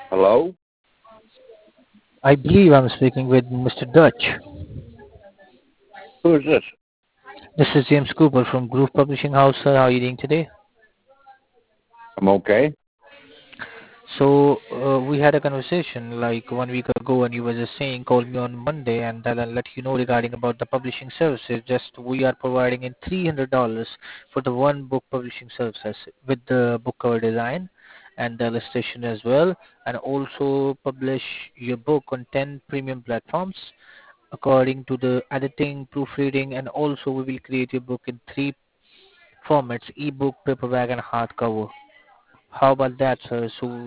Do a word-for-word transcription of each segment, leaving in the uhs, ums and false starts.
Hello? I believe I'm speaking with Mister Dutch. Who is this? This is James Cooper from Groove Publishing House. Sir, how are you doing today? I'm okay. So uh, we had a conversation like one week ago, and you were just saying call me on Monday, and then I'll let you know regarding about the publishing services. Just we are providing in three hundred dollars for the one book publishing services with the book cover design and the illustration as well, and also publish your book on ten premium platforms according to the editing, proofreading, and also we will create your book in three formats: ebook, paperback, and hardcover. How about that, sir? So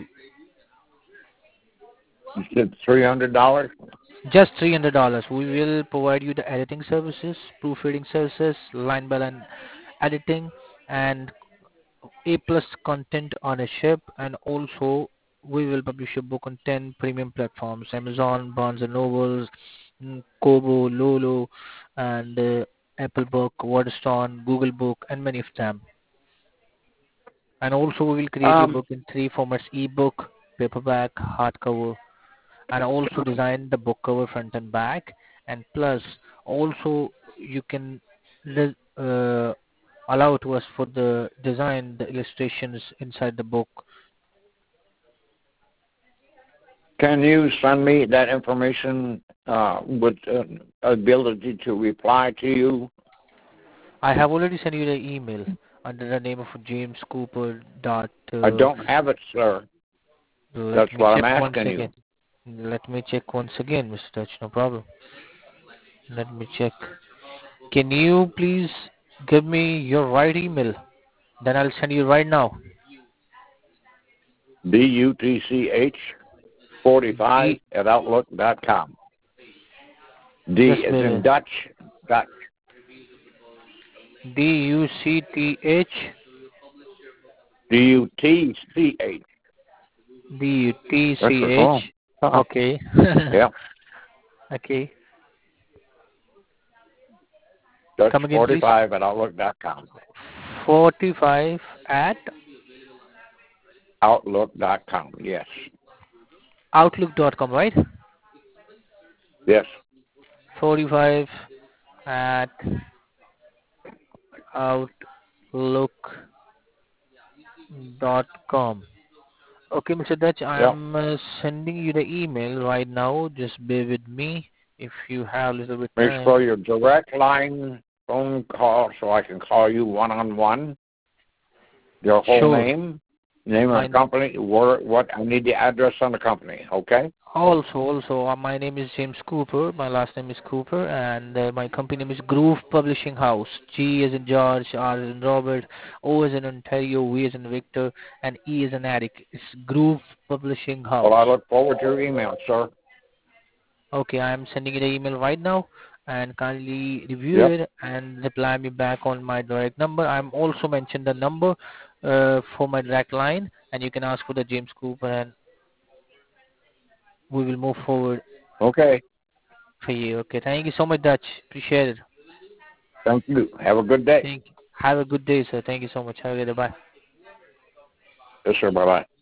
You said three hundred dollars. just three hundred dollars. We will provide you the editing services, proofreading services, line by line editing, and A plus content on a ship, and also we will publish your book on ten premium platforms: Amazon, Barnes and Nobles, mm, Kobo, Lolo, and uh, Apple Book, Waterstone, Google Book, and many of them. And also we will create your Um, book in three formats: ebook, paperback, hardcover, and also design the book cover front and back. And plus also you can li- uh, allow to us for the design the illustrations inside the book. can you send me that information uh, with uh, ability to reply to you? I have already sent you the email under the name of James Cooper dot I uh, don't have it, sir. let That's me what I'm check once asking you. again. Let me check once again, Mr. Touch, no problem. Let me check. Can you please give me your right email? Then I'll send you right now. D U T C H forty-five D at outlook dot com. D just is in bear Dutch. Dutch. D U C T H D U T C H. D U T That's C the H. phone. Uh-uh. Okay. Yeah. Okay. Dutch Come again, please. forty-five at outlook dot com. forty-five at outlook dot com. Yes. outlook dot com, right? Yes. forty-five at outlook dot com. Okay, Mister Dutch, Yeah. I'm uh, sending you the email right now. Just bear with me if you have a little bit Make time. sure your direct line phone call so I can call you one on one. Your whole Sure. name, name of My the company, where, what I need the address on the company. Okay. Also, also, uh, my name is James Cooper. My last name is Cooper, and uh, my company name is Groove Publishing House. G as in George, R as in Robert, O as in Ontario, V as in Victor, and E as in Eric. It's Groove Publishing Well, House. I look forward to your email, sir. Okay, I am sending you the email right now, and kindly review Yep. it and reply me back on my direct number. I'm also mentioned the number uh, for my direct line, and you can ask for the James Cooper, and we will move forward Okay. for you. Okay, thank you so much, Dutch. Appreciate it. Thank you. Have a good day. Thank you. Have a good day, sir. Thank you so much. Have a good day. Bye. Yes, sir. Bye bye.